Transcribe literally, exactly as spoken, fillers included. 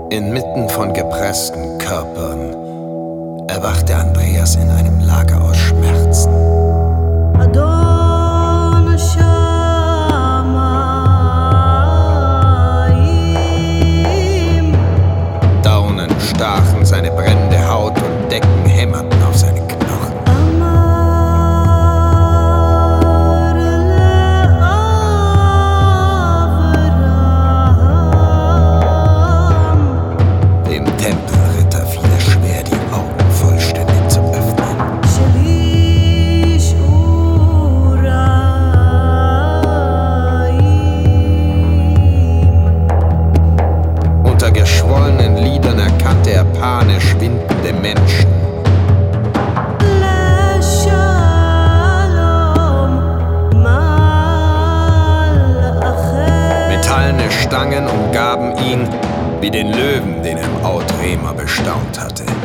Inmitten von gepressten Körpern erwachte Andreas in einem Lager aus Schmerzen. Daunen stachen seine brennende Haut und Decken hämmerten auf seine Knochen. Dem Tempelritter fiel es schwer, die Augen vollständig zu öffnen. Unter geschwollenen Lidern erkannte er panisch windende Menschen. Metallene Stangen umgaben ihn wie den Löwen, den er im Outremer bestaunt hatte.